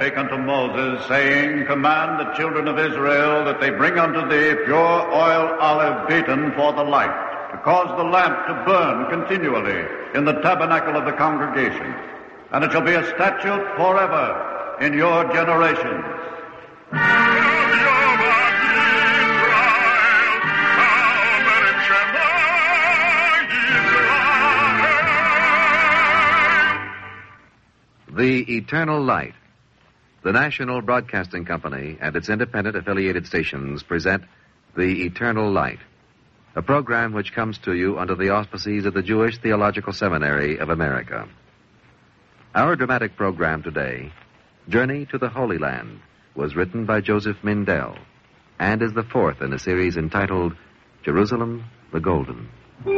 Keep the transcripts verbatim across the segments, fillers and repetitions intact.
spake unto Moses, saying, Command the children of Israel that they bring unto thee pure oil olive beaten for the light, to cause the lamp to burn continually in the tabernacle of the congregation. And it shall be a statute forever in your generations. The Eternal Light. The National Broadcasting Company and its independent affiliated stations present The Eternal Light, a program which comes to you under the auspices of the Jewish Theological Seminary of America. Our dramatic program today, Journey to the Holy Land, was written by Joseph Mindell and is the fourth in a series entitled Jerusalem the Golden.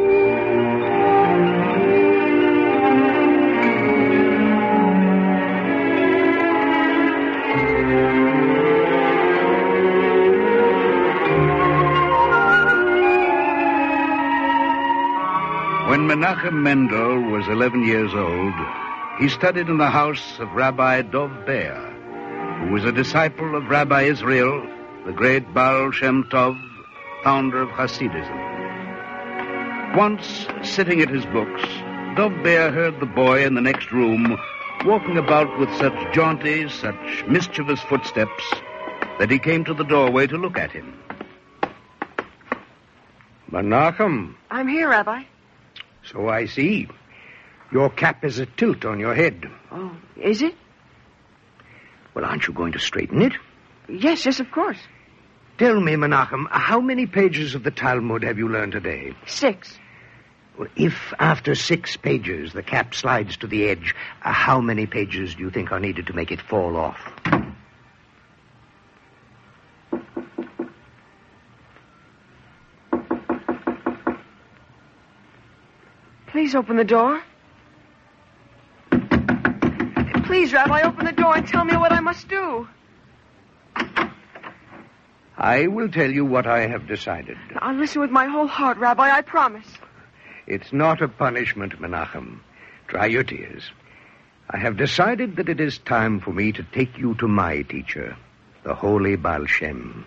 When Menachem Mendel was eleven years old, he studied in the house of Rabbi Dov Ber, who was a disciple of Rabbi Israel, the great Baal Shem Tov, founder of Hasidism. Once, sitting at his books, Dov Ber heard the boy in the next room walking about with such jaunty, such mischievous footsteps that he came to the doorway to look at him. Menachem. I'm here, Rabbi. So I see. Your cap is a tilt on your head. Oh, is it? Well, aren't you going to straighten it? Yes, yes, of course. Tell me, Menachem, how many pages of the Talmud have you learned today? Six. Well, if after six pages the cap slides to the edge, uh, how many pages do you think are needed to make it fall off? Please open the door. Please, Rabbi, open the door and tell me what I must do. I will tell you what I have decided. I'll listen with my whole heart, Rabbi, I promise. It's not a punishment, Menachem. Dry your tears. I have decided that it is time for me to take you to my teacher, the holy Baal Shem.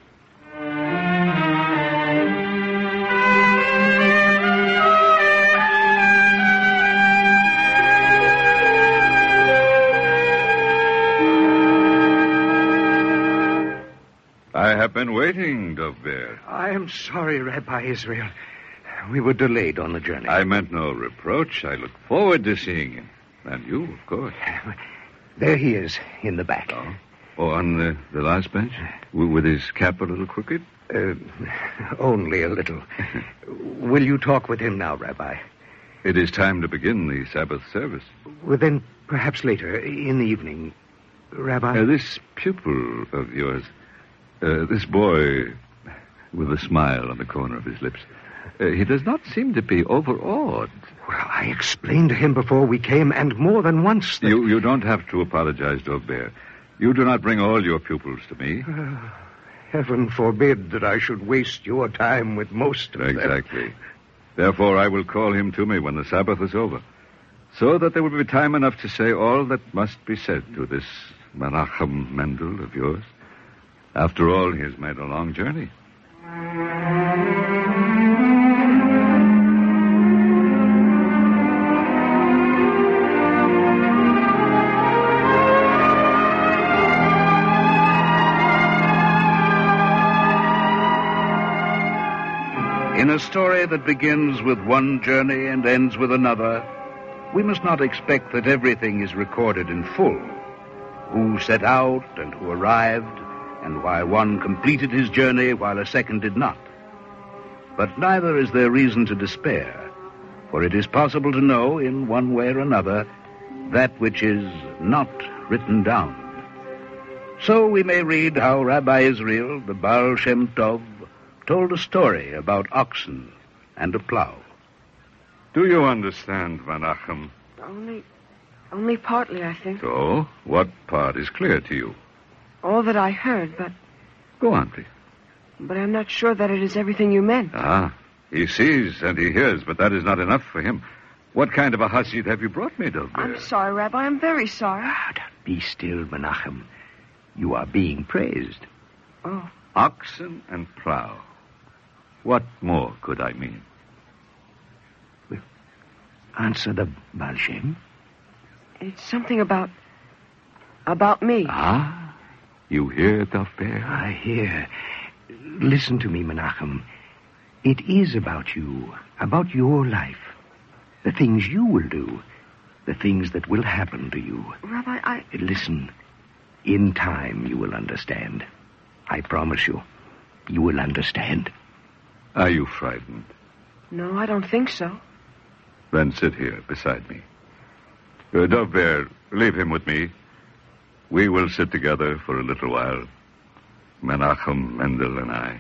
I have been waiting, Dov Ber. I am sorry, Rabbi Israel. We were delayed on the journey. I meant no reproach. I look forward to seeing him. And you, of course. There he is, in the back. Oh, oh on the, the last bench? With his cap a little crooked? Uh, only a little. Will you talk with him now, Rabbi? It is time to begin the Sabbath service. Well, then, perhaps later, in the evening. Rabbi? Uh, this pupil of yours, uh, this boy with a smile on the corner of his lips, uh, he does not seem to be overawed. Well, I explained to him before we came, and more than once that... You, you don't have to apologize, Dov Ber. You do not bring all your pupils to me. Uh, heaven forbid that I should waste your time with most of them. Exactly. Therefore, I will call him to me when the Sabbath is over, so that there will be time enough to say all that must be said to this Menachem Mendel of yours. After all, he has made a long journey. In a story that begins with one journey and ends with another, we must not expect that everything is recorded in full. Who set out and who arrived, and why one completed his journey while a second did not. But neither is there reason to despair, for it is possible to know, in one way or another, that which is not written down. So we may read how Rabbi Israel, the Baal Shem Tov, told a story about oxen and a plow. Do you understand, Menachem? Only, only partly, I think. So, what part is clear to you? All that I heard, but... Go on, please. But I'm not sure that it is everything you meant. Ah, he sees and he hears, but that is not enough for him. What kind of a Hasid have you brought me, Dov Ber? I'm sorry, Rabbi. I'm very sorry. Ah, be still, Menachem. You are being praised. Oh. Oxen and plow. What more could I mean? Answer the Baal Shem. It's something about... about me. Ah, you hear, Dovber? I hear. Listen to me, Menachem. It is about you, about your life. The things you will do, the things that will happen to you. Rabbi, I... Listen, in time you will understand. I promise you, you will understand. Are you frightened? No, I don't think so. Then sit here beside me. Uh, Dovber, leave him with me. We will sit together for a little while. Menachem, Mendel, and I.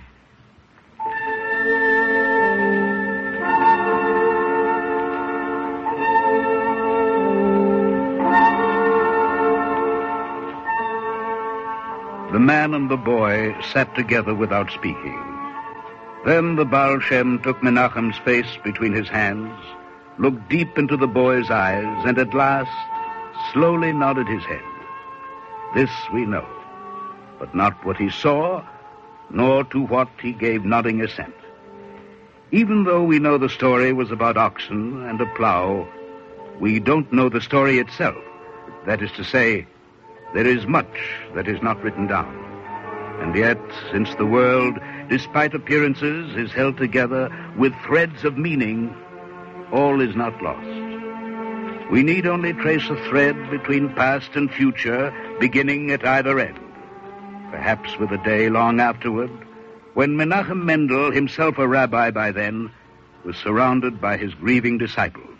The man and the boy sat together without speaking. Then the Baal Shem took Menachem's face between his hands, looked deep into the boy's eyes, and at last slowly nodded his head. This we know, but not what he saw, nor to what he gave nodding assent. Even though we know the story was about oxen and a plow, we don't know the story itself. That is to say, there is much that is not written down. And yet, since the world, despite appearances, is held together with threads of meaning, all is not lost. We need only trace a thread between past and future, beginning at either end. Perhaps with a day long afterward, when Menachem Mendel, himself a rabbi by then, was surrounded by his grieving disciples.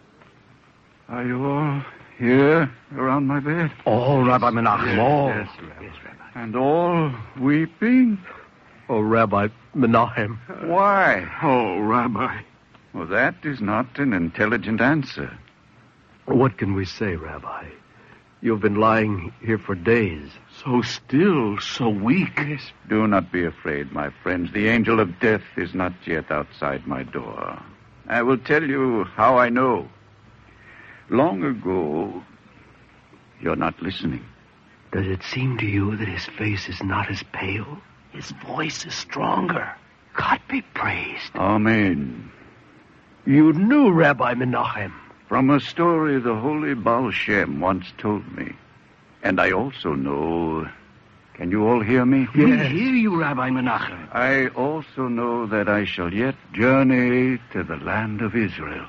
Are you all here around my bed? All, Rabbi Menachem, Yes, all. yes, Rabbi. Yes, Rabbi. And all weeping? Oh, Rabbi Menachem. Why? Oh, Rabbi. Well, that is not an intelligent answer. What can we say, Rabbi? You've been lying here for days. So still, so weak. Yes, do not be afraid, my friends. The angel of death is not yet outside my door. I will tell you how I know. Long ago, you're not listening. Does it seem to you that his face is not as pale? His voice is stronger. God be praised. Amen. You knew Rabbi Menachem. From a story the holy Baal Shem once told me. And I also know... Can you all hear me? We hear you, Rabbi Menachem. I also know that I shall yet journey to the land of Israel.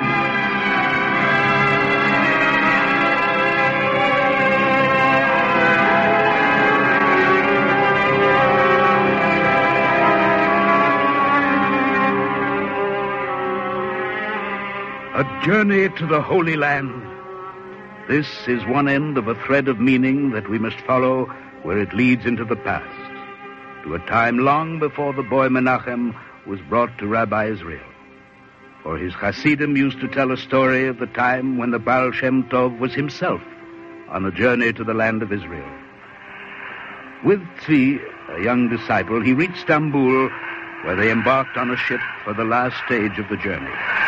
A journey to the Holy Land. This is one end of a thread of meaning that we must follow where it leads into the past, to a time long before the boy Menachem was brought to Rabbi Israel. For his Hasidim used to tell a story of the time when the Baal Shem Tov was himself on a journey to the land of Israel. With Tzvi, a young disciple, he reached Stambul, where they embarked on a ship for the last stage of the journey.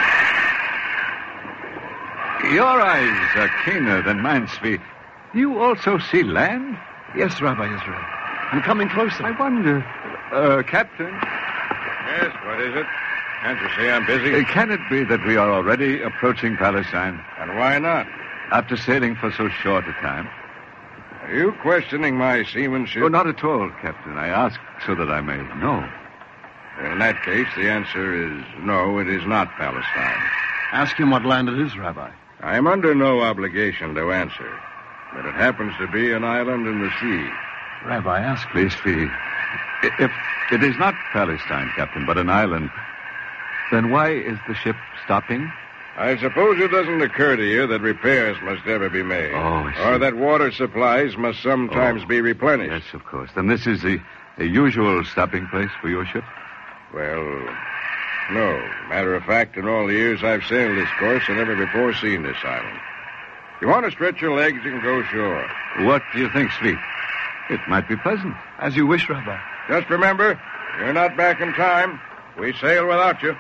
Your eyes are keener than mine, Tzvi. Do you also see land? Yes, Rabbi Israel. I'm coming closer. I wonder... Uh, Captain? Yes, what is it? Can't you see I'm busy? Uh, can it be that we are already approaching Palestine? And why not? After sailing for so short a time? Are you questioning my seamanship? Oh, not at all, Captain. I ask so that I may know. In that case, the answer is no, it is not Palestine. Ask him what land it is, Rabbi. I am under no obligation to answer, but it happens to be an island in the sea. Rabbi, ask Please, Tzvi. If it is not Palestine, Captain, but an island, then why is the ship stopping? I suppose it doesn't occur to you that repairs must ever be made. Oh, I see. Or that water supplies must sometimes Oh, be replenished. Yes, of course. Then this is the, the usual stopping place for your ship? Well, no. Matter of fact, in all the years I've sailed this course, I never before seen this island. If you want to stretch your legs, you can go ashore. What do you think, Tzvi? It might be pleasant. As you wish, Rabbi. Just remember, you're not back in time. We sail without you.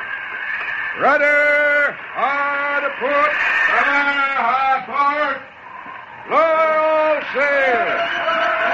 Rudder! Hard aport! Rudder! Hard port! Lower all sail!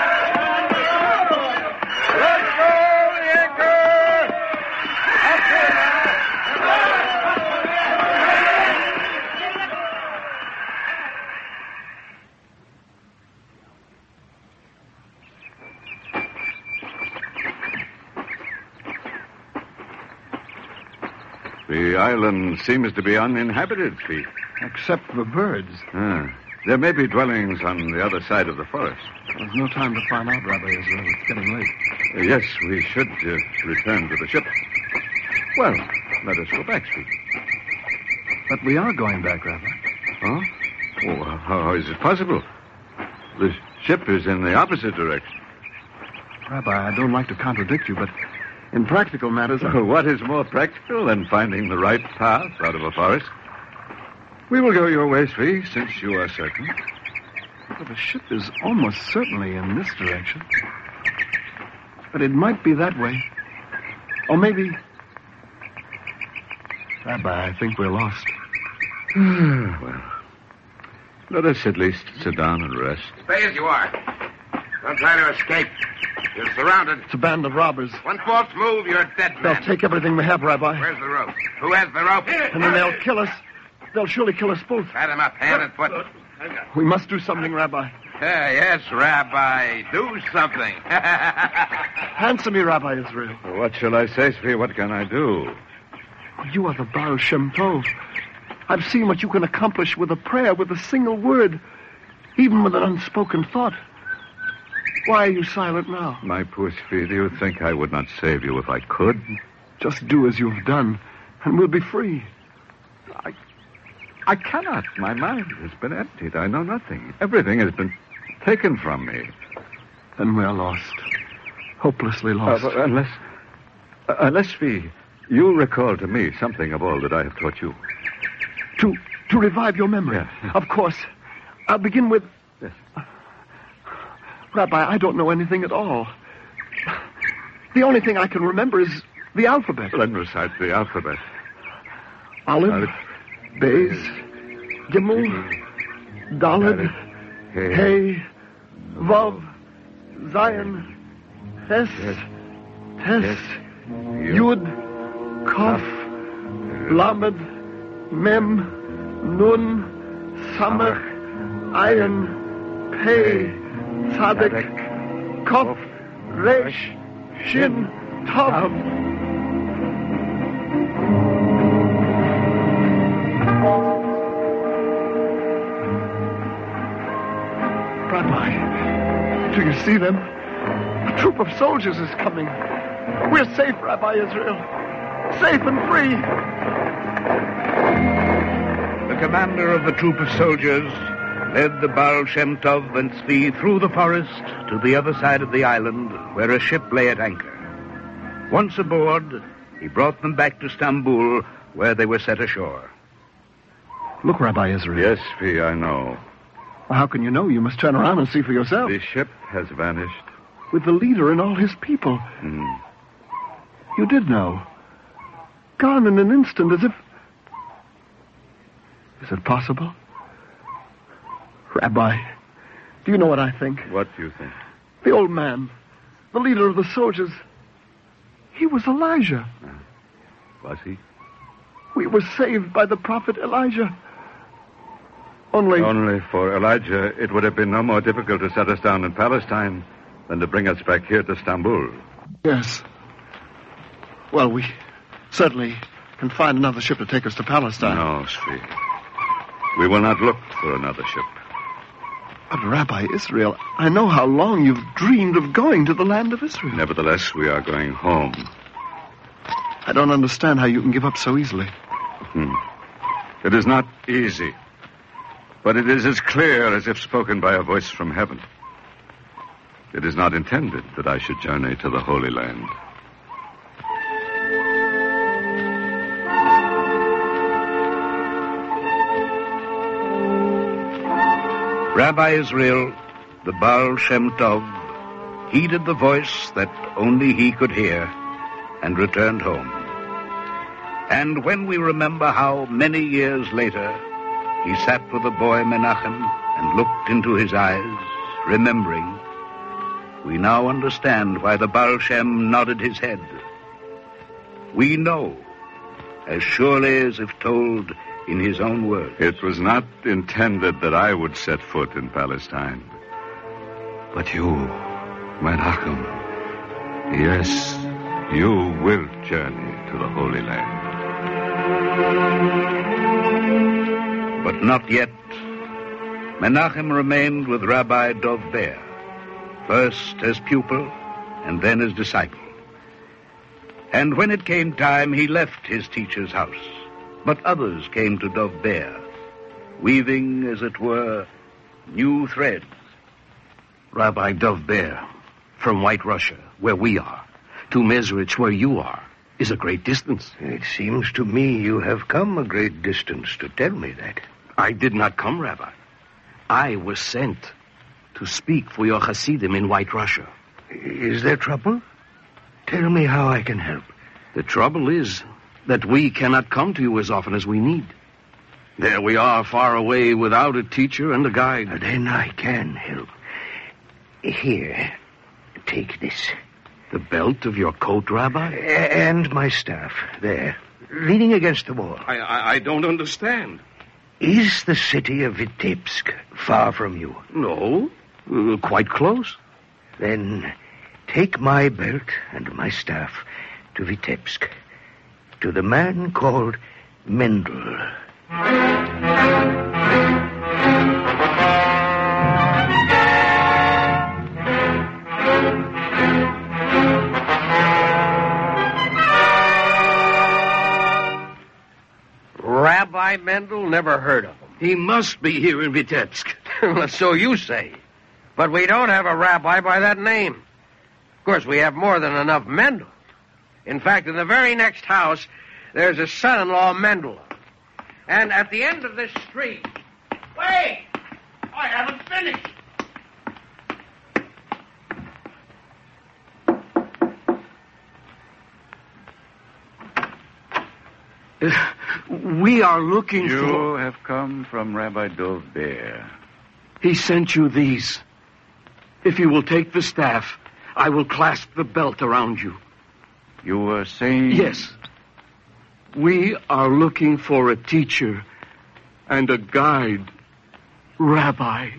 The island seems to be uninhabited, Fee. Except for birds. Ah. There may be dwellings on the other side of the forest. There's no time to find out, Rabbi Israel. It's getting late. Uh, yes, we should uh, return to the ship. Well, let us go back, Fee. But we are going back, Rabbi. Huh? Oh, how is it possible? The ship is in the opposite direction. Rabbi, I don't like to contradict you, but in practical matters... Oh, what is more practical than finding the right path out of a forest? We will go your way, Sri, since you are certain. Well, the ship is almost certainly in this direction. But it might be that way. Or maybe... Rabbi, I think we're lost. Well, let us at least sit down and rest. Stay as you are. Don't try to escape. You're surrounded. It's a band of robbers. One false move, you're a dead man. They'll take everything we have, Rabbi. Where's the rope? Who has the rope? And then they'll kill us. They'll surely kill us both. Tie them up, hand and foot. We must do something, Rabbi. Yeah, yes, Rabbi. Do something. Answer me, Rabbi Israel. What shall I say, Sri? What can I do? You are the Baal Shem Tov. I've seen what you can accomplish with a prayer, with a single word, even with an unspoken thought. Why are you silent now? My poor Sri, do you think I would not save you if I could? Just do as you've done, and we'll be free. I... I cannot. My mind has been emptied. I know nothing. Everything has been taken from me. Then we're lost. Hopelessly lost. Uh, unless... Uh, unless we... You recall to me something of all that I have taught you. To to revive your memory? Yeah. Of course. I'll begin with... Yes. Rabbi, I don't know anything at all. The only thing I can remember is the alphabet. Let me recite the alphabet. Olive, Olive Bays, Gimel, Daled, Hey, Vav, Zion, Ches, Tes, Yud, Kaf, Lamed, Mem, Nun, Samach, Ayin, Pei, Tzaddik, Kof, Resh, Shin, Tav. Rabbi, do you see them? A troop of soldiers is coming. We're safe, Rabbi Israel. Safe and free. The commander of the troop of soldiers led the Baal Shem Tov and Tzvi through the forest to the other side of the island where a ship lay at anchor. Once aboard, he brought them back to Stambul where they were set ashore. Look, Rabbi Israel. Yes, Tzvi, I know. Well, how can you know? You must turn around and see for yourself. The ship has vanished. With the leader and all his people. Mm. You did know. Gone in an instant, as if... Is it possible? Rabbi, do you know what I think? What do you think? The old man, the leader of the soldiers, he was Elijah. Uh, was he? We were saved by the prophet Elijah. Only... Only for Elijah, it would have been no more difficult to set us down in Palestine than to bring us back here to Stambul. Yes. Well, we certainly can find another ship to take us to Palestine. No, Sri. We will not look for another ship. But, Rabbi Israel, I know how long you've dreamed of going to the land of Israel. Nevertheless, we are going home. I don't understand how you can give up so easily. Hmm. It is not easy. But it is as clear as if spoken by a voice from heaven. It is not intended that I should journey to the Holy Land. Rabbi Israel, the Baal Shem Tov, heeded the voice that only he could hear and returned home. And when we remember how many years later he sat with the boy Menachem and looked into his eyes, remembering, we now understand why the Baal Shem nodded his head. We know, as surely as if told in his own words. It was not intended that I would set foot in Palestine. But you, Menachem, yes, you will journey to the Holy Land. But not yet. Menachem remained with Rabbi Dov Ber, first as pupil and then as disciple. And when it came time, he left his teacher's house. But others came to Dov Ber, weaving, as it were, new threads. Rabbi Dov Ber, from White Russia, where we are, to Mezrich, where you are, is a great distance. It seems to me you have come a great distance to tell me that. I did not come, Rabbi. I was sent to speak for your Hasidim in White Russia. Is there trouble? Tell me how I can help. The trouble is that we cannot come to you as often as we need. There we are, far away, without a teacher and a guide. Then I can help. Here, take this. The belt of your coat, Rabbi? And my staff, there, leaning against the wall. I, I, I don't understand. Is the city of Vitebsk far from you? No, uh, quite close. Then take my belt and my staff to Vitebsk, to the man called Mendel. Rabbi Mendel? Never heard of him. He must be here in Vitebsk. So you say. But we don't have a rabbi by that name. Of course, we have more than enough Mendel. In fact, in the very next house, there's a son-in-law Mendel. And at the end of this street... Wait! I haven't finished. We are looking you for... You have come from Rabbi Dov Ber. He sent you these. If you will take the staff, I will clasp the belt around you. You were saying... Yes. We are looking for a teacher and a guide, Rabbi.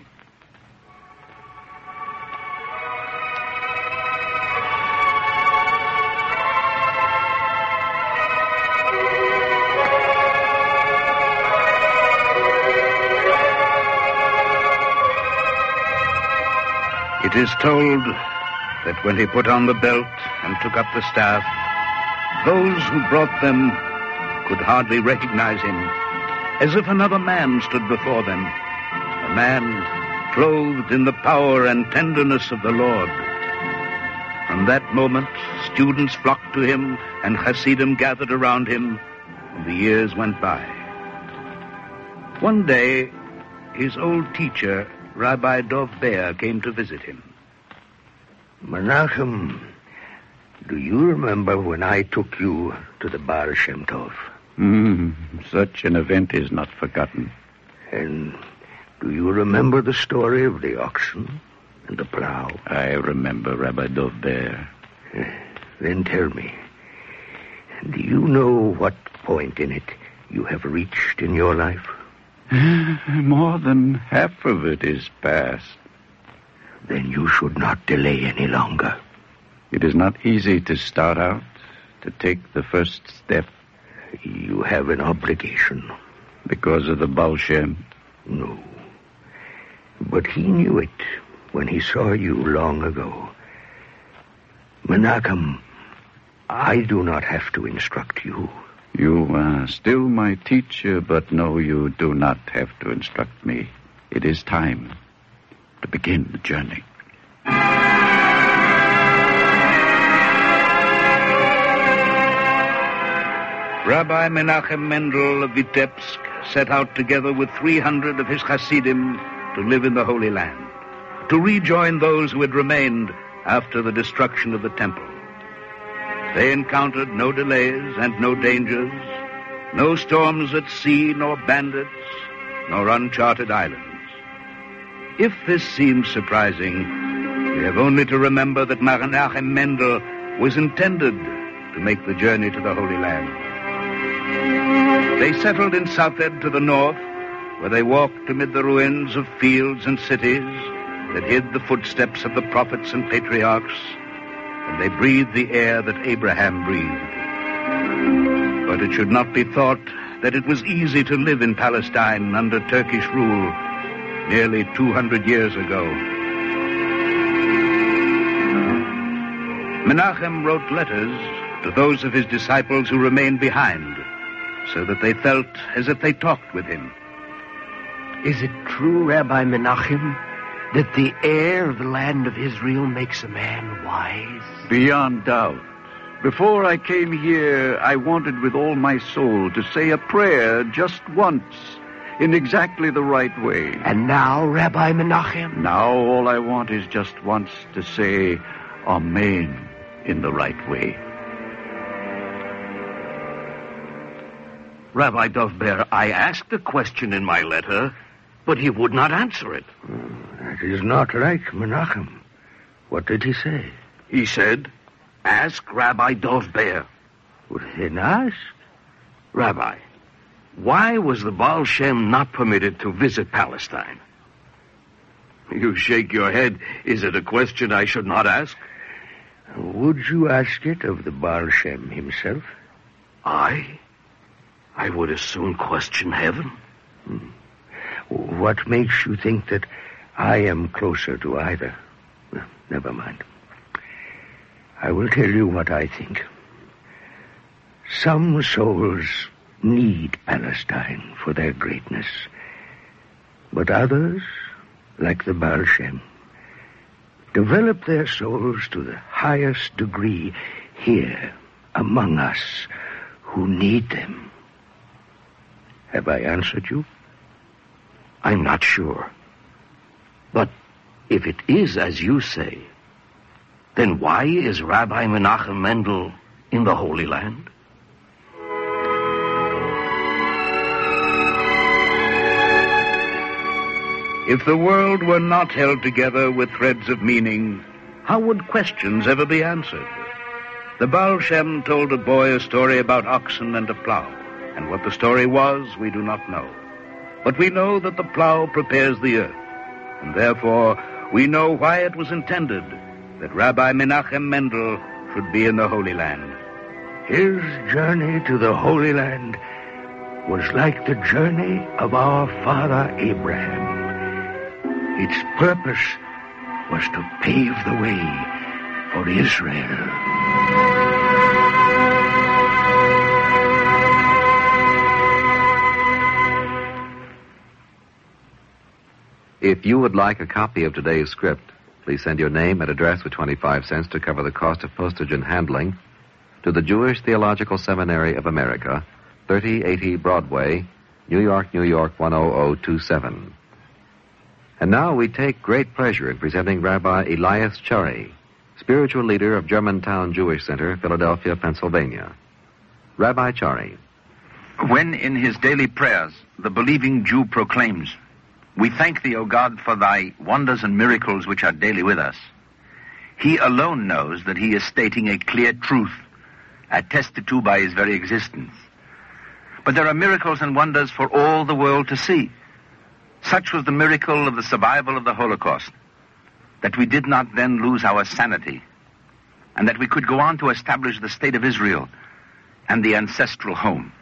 It is told that when he put on the belt and took up the staff, those who brought them could hardly recognize him, as if another man stood before them, a man clothed in the power and tenderness of the Lord. From that moment, students flocked to him, and Hasidim gathered around him, and the years went by. One day, his old teacher, Rabbi Dov Ber, came to visit him. Menachem, do you remember when I took you to the Baal Shem Tov? Mm, such an event is not forgotten. And do you remember the story of the oxen and the plow? I remember, Rabbi Dov Ber. Then tell me, do you know what point in it you have reached in your life? More than half of it is past. Then you should not delay any longer. It is not easy to start out, to take the first step. You have an obligation. Because of the Baal Shem? No. But he knew it when he saw you long ago. Menachem, I do not have to instruct you. You are still my teacher, but no, you do not have to instruct me. It is time to begin the journey. Rabbi Menachem Mendel of Vitebsk set out together with three hundred of his Hasidim to live in the Holy Land, to rejoin those who had remained after the destruction of the temple. They encountered no delays and no dangers, no storms at sea, nor bandits, nor uncharted islands. If this seems surprising, we have only to remember that Menachem Mendel was intended to make the journey to the Holy Land. They settled in Safed to the north, where they walked amid the ruins of fields and cities that hid the footsteps of the prophets and patriarchs, and they breathed the air that Abraham breathed. But it should not be thought that it was easy to live in Palestine under Turkish rule nearly two hundred years ago. Menachem wrote letters to those of his disciples who remained behind, so that they felt as if they talked with him. Is it true, Rabbi Menachem, that the air of the land of Israel makes a man wise? Beyond doubt. Before I came here, I wanted with all my soul to say a prayer just once, in exactly the right way. And now, Rabbi Menachem? Now all I want is just once to say Amen in the right way. Rabbi Dovber, I asked a question in my letter, but he would not answer it. That is not like Menachem. What did he say? He said, ask Rabbi Dovber. Well, then ask. Rabbi, why was the Baal Shem not permitted to visit Palestine? You shake your head. Is it a question I should not ask? Would you ask it of the Baal Shem himself? I? I would as soon question heaven. Hmm. What makes you think that I am closer to either? Well, never mind. I will tell you what I think. Some souls need Palestine for their greatness, but others, like the Baal Shem, develop their souls to the highest degree here among us who need them. Have I answered you? I'm not sure. But if it is as you say, then why is Rabbi Menachem Mendel in the Holy Land? If the world were not held together with threads of meaning, how would questions ever be answered? The Baal Shem told a boy a story about oxen and a plow, and what the story was, we do not know. But we know that the plow prepares the earth, and therefore we know why it was intended that Rabbi Menachem Mendel should be in the Holy Land. His journey to the Holy Land was like the journey of our father Abraham. Its purpose was to pave the way for Israel. If you would like a copy of today's script, please send your name and address with twenty-five cents to cover the cost of postage and handling to the Jewish Theological Seminary of America, thirty eighty Broadway, New York, New York one oh oh two seven. And now we take great pleasure in presenting Rabbi Elias Chari, spiritual leader of Germantown Jewish Center, Philadelphia, Pennsylvania. Rabbi Chari. When in his daily prayers the believing Jew proclaims, "We thank thee, O God, for thy wonders and miracles which are daily with us," he alone knows that he is stating a clear truth, attested to by his very existence. But there are miracles and wonders for all the world to see. Such was the miracle of the survival of the Holocaust, that we did not then lose our sanity, and that we could go on to establish the state of Israel and the ancestral home.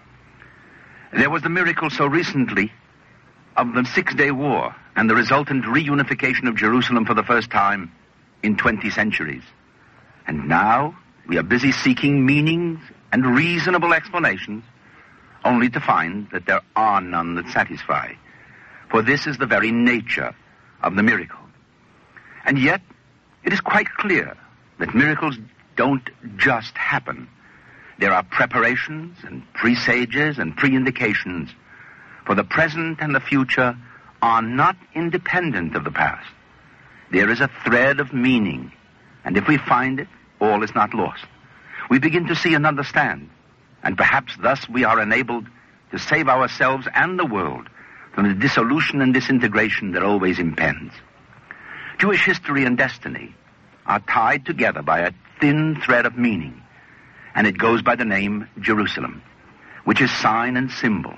There was the miracle so recently of the Six-Day War and the resultant reunification of Jerusalem for the first time in twenty centuries. And now we are busy seeking meanings and reasonable explanations, only to find that there are none that satisfy. For this is the very nature of the miracle. And yet, it is quite clear that miracles don't just happen. There are preparations and presages and pre-indications, for the present and the future are not independent of the past. There is a thread of meaning, and if we find it, all is not lost. We begin to see and understand, and perhaps thus we are enabled to save ourselves and the world from the dissolution and disintegration that always impends. Jewish history and destiny are tied together by a thin thread of meaning, and it goes by the name Jerusalem, which is sign and symbol.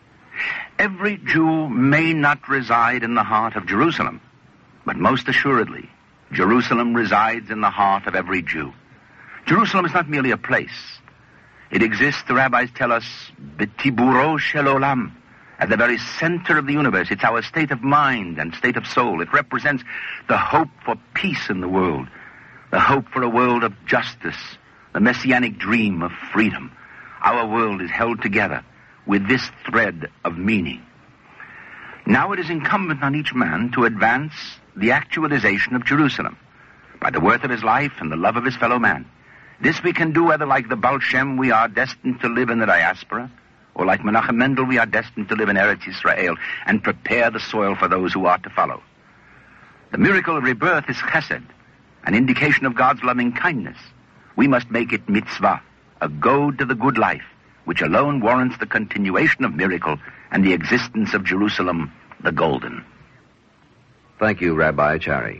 Every Jew may not reside in the heart of Jerusalem, but most assuredly, Jerusalem resides in the heart of every Jew. Jerusalem is not merely a place. It exists, the rabbis tell us, betiburo shel olam, at the very center of the universe. It's our state of mind and state of soul. It represents the hope for peace in the world, the hope for a world of justice, the messianic dream of freedom. Our world is held together with this thread of meaning. Now it is incumbent on each man to advance the actualization of Jerusalem by the worth of his life and the love of his fellow man. This we can do whether like the Baal Shem we are destined to live in the diaspora, or like Menachem Mendel we are destined to live in Eretz Yisrael and prepare the soil for those who are to follow. The miracle of rebirth is chesed, an indication of God's loving kindness. We must make it mitzvah, a goad to the good life, which alone warrants the continuation of miracle and the existence of Jerusalem, the golden. Thank you, Rabbi Chari.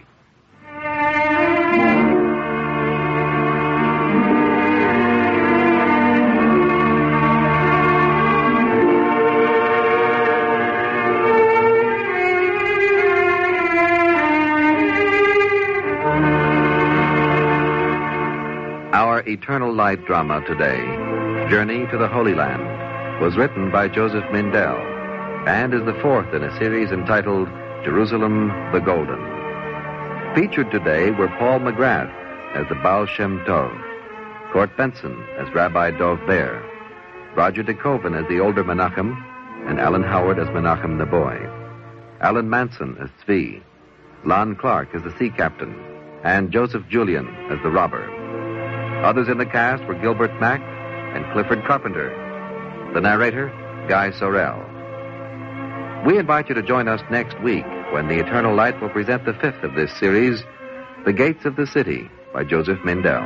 Our Eternal Light drama today, Journey to the Holy Land, was written by Joseph Mindell and is the fourth in a series entitled Jerusalem the Golden. Featured today were Paul McGrath as the Baal Shem Tov, Court Benson as Rabbi Dov Ber, Roger DeKoven as the older Menachem, and Alan Howard as Menachem the boy, Alan Manson as Tzvi, Lon Clark as the sea captain, and Joseph Julian as the robber. Others in the cast were Gilbert Mack and Clifford Carpenter. The narrator, Guy Sorrell. We invite you to join us next week when the Eternal Light will present the fifth of this series, The Gates of the City, by Joseph Mindell.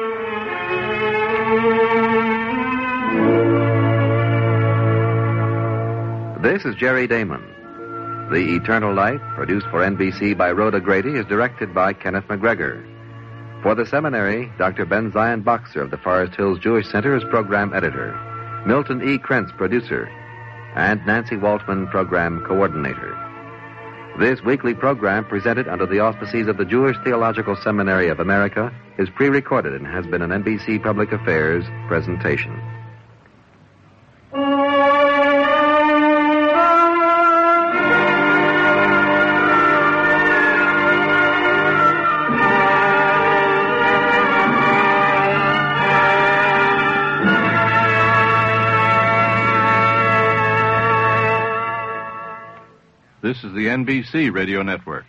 This is Jerry Damon. The Eternal Light, produced for N B C by Rhoda Grady, is directed by Kenneth McGregor. For the seminary, Doctor Ben Zion Boxer of the Forest Hills Jewish Center is program editor, Milton E. Krentz, producer, and Nancy Waltman, program coordinator. This weekly program, presented under the auspices of the Jewish Theological Seminary of America, is pre-recorded and has been an N B C Public Affairs presentation. This is the N B C Radio Network.